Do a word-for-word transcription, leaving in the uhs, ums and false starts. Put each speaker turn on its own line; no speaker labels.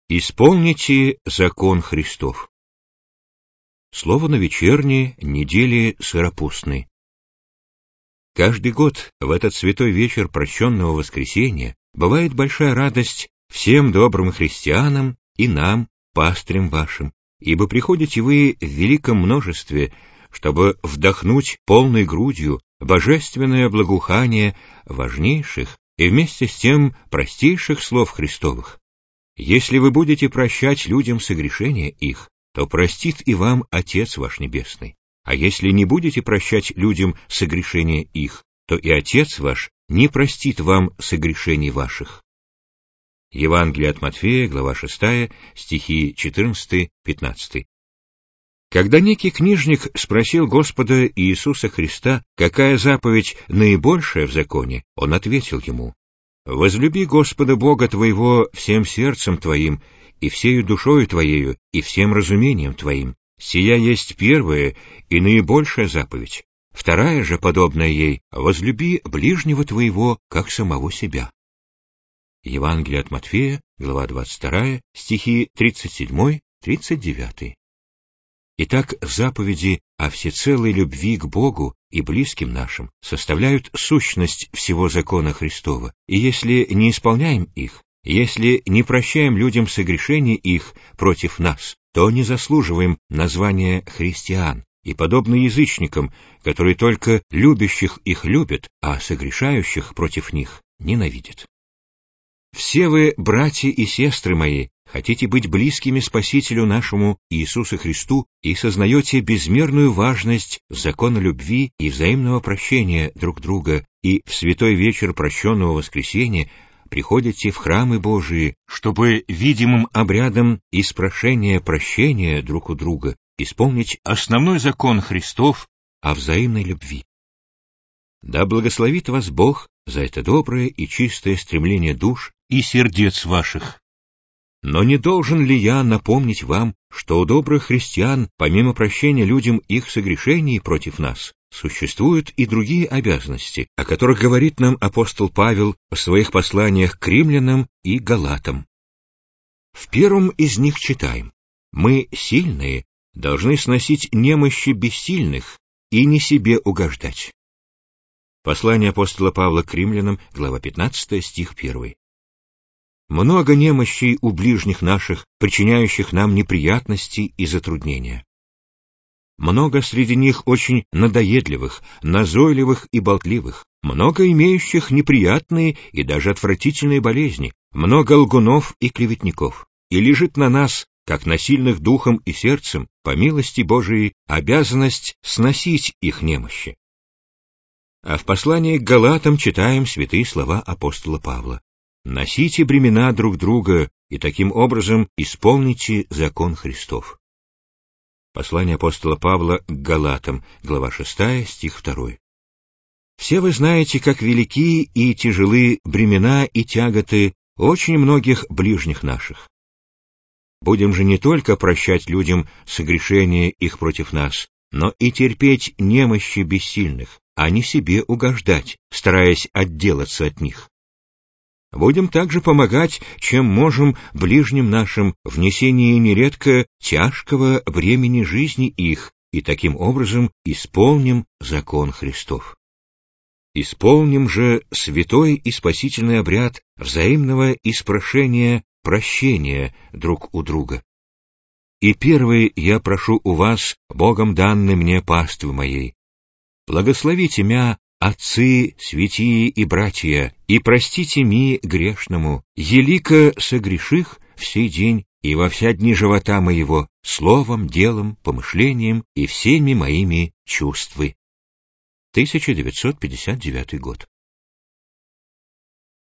Исполните закон Христов. Слово на вечерней недели сыропустной. Каждый год в этот святой вечер прощенного воскресения бывает большая радость всем добрым христианам и нам, пастырям вашим, ибо приходите вы в великом множестве, чтобы вдохнуть полной грудью божественное благоухание важнейших и вместе с тем простейших слов Христовых. Если вы будете прощать людям согрешения их, то простит и вам Отец ваш Небесный. А если не будете прощать людям согрешения их, то и Отец ваш не простит вам согрешений ваших. Евангелие от Матфея, глава шестая, стихи четырнадцатый-пятнадцатый. Когда некий книжник спросил Господа Иисуса Христа, какая заповедь наибольшая в законе, он ответил ему: «Возлюби Господа Бога твоего всем сердцем твоим, и всею душою твоею, и всем разумением твоим. Сия есть первая и наибольшая заповедь. Вторая же, подобная ей, возлюби ближнего твоего, как самого себя». Евангелие от Матфея, глава двадцать вторая, стихи тридцать семь-тридцать девять. Итак, заповеди о всецелой любви к Богу и близким нашим составляют сущность всего закона Христова, и если не исполняем их, если не прощаем людям согрешений их против нас, то не заслуживаем названия христиан, и подобно язычникам, которые только любящих их любят, а согрешающих против них ненавидят. Все вы, братья и сестры мои, хотите быть близкими Спасителю нашему Иисусу Христу и сознаете безмерную важность закона любви и взаимного прощения друг друга, и в святой вечер прощенного воскресения приходите в храмы Божии, чтобы видимым обрядом испрошения прощения друг у друга исполнить основной закон Христов о взаимной любви. Да благословит вас Бог за это доброе и чистое стремление душ и сердец ваших. Но не должен ли я напомнить вам, что у добрых христиан, помимо прощения людям их согрешений против нас, существуют и другие обязанности, о которых говорит нам апостол Павел в своих посланиях к римлянам и галатам. В первом из них читаем: «Мы, сильные, должны сносить немощи бессильных и не себе угождать». Послание апостола Павла к римлянам, глава пятнадцатая, стих первый. Много немощей у ближних наших, причиняющих нам неприятности и затруднения. Много среди них очень надоедливых, назойливых и болтливых, много имеющих неприятные и даже отвратительные болезни, много лгунов и клеветников. И лежит на нас, как на сильных духом и сердцем, по милости Божией, обязанность сносить их немощи. А в послании к Галатам читаем святые слова апостола Павла: «Носите бремена друг друга, и таким образом исполните закон Христов». Послание апостола Павла к Галатам, глава шестая, стих второй. Все вы знаете, как велики и тяжелы бремена и тяготы очень многих ближних наших. Будем же не только прощать людям согрешения их против нас, но и терпеть немощи бессильных, а не себе угождать, стараясь отделаться от них. Будем также помогать, чем можем, ближним нашим в несении нередко тяжкого бремени жизни их, и таким образом исполним закон Христов. Исполним же святой и спасительный обряд взаимного испрошения прощения друг у друга. И первый я прошу у вас, Богом данной мне паствы моей: благословите мя, отцы, святии и братья, и простите ми грешному, елико согреших в сей день и во вся дни живота моего, словом, делом, помышлением и всеми моими чувствы. тысяча девятьсот пятьдесят девятый год.